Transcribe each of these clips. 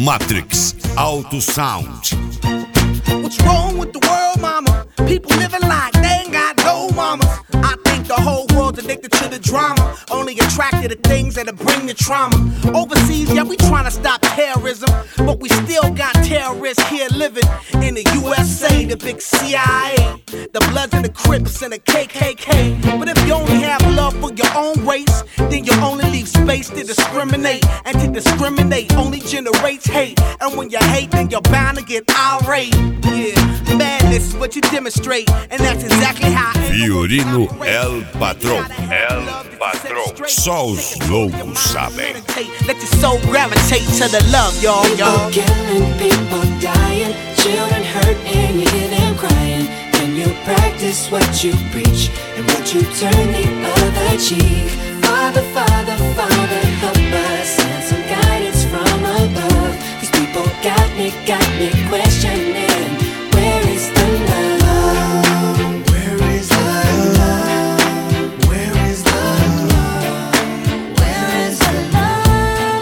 Matrix Auto Sound. What's wrong with the world, mama? People living like they ain't got no mamas. I think the whole world's addicted to the drama, only attracted to things that'll bring the trauma. Overseas, yeah, we trying to stop terrorism, but we still got terrorists here living in the USA, the big CIA, the Bloods and the Crips and the KKK. But if you only have love for your own race, then you only leave space to discriminate. And to discriminate only generates hate. And when you hate, then you're bound to get irate. Yeah, madness is what you demonstrate, and that's exactly how. Fiorino El Patrão. El Patrão. Só os loucos sabem. Let your soul gravitate to the love, y'all. People killing, people dying, children hurt and you hear them crying. When you practice what you preach and what you turn the other cheek. Father, Father, Father, help us and some guidance from above. These people got me questioning, where is the love? Where is the love? Where is the love? Where is the love?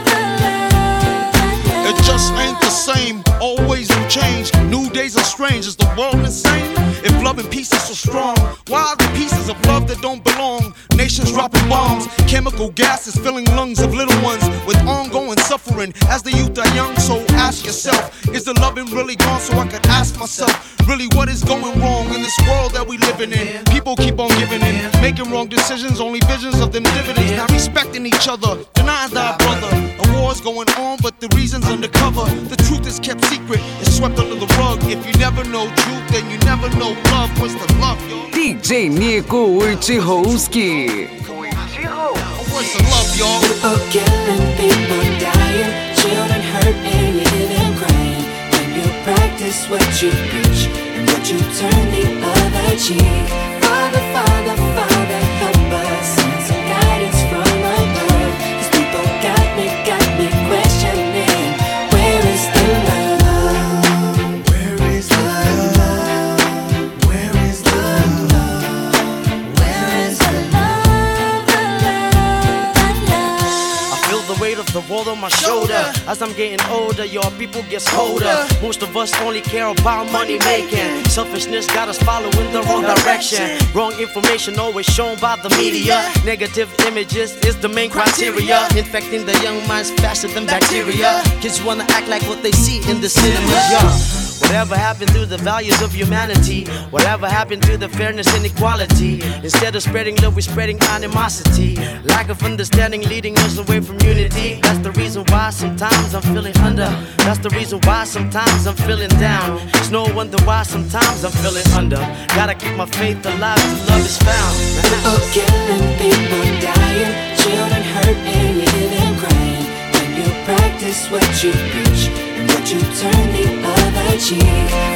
The love? It just ain't the same, always in change. New days are strange, is the world insane? If love and peace is so strong, why are the pieces of love that don't belong? Nations dropping bombs, chemical gases filling lungs of little ones with ongoing suffering as the youth are young. So ask yourself, is the loving really gone? So I could ask myself, really what is going wrong in this world that we living in? People keep on giving in, making wrong decisions, only visions of them dividends. Not respecting each other, denying thy brother. A war's going on, but the reason's undercover. The truth is kept secret, it's swept under the rug. If you never know truth, then you never know love. What's the love, yo? DJ Nico Wojciechowski. What's the love, y'all? People killing, people dying, children hurt and you hear them crying. When you practice what you preach and what you turn the other cheek. Father, Father, Father, help us and some guidance from above. These people got me questioning, where is the love? Where is the love? Where is the love? Where is the love? I feel the weight of the world on my shoulder. As I'm getting older, your people get colder. Most of us only care about money making. Selfishness got us following the wrong direction. Wrong information always shown by the media. Negative images is the main criteria. Infecting the young minds faster than bacteria. Kids wanna act like what they see in the cinema. Yeah. Whatever happened to the values of humanity? Whatever happened to the fairness and equality? Instead of spreading love, we're spreading animosity. Lack of understanding leading us away from unity. That's the reason why sometimes I'm feeling under. That's the reason why sometimes I'm feeling down. It's no wonder why sometimes I'm feeling under. Gotta keep my faith alive till love is found. People killing, people dying, children hurt and you hear them crying. When you practice what you preach and what you turn the other cheek.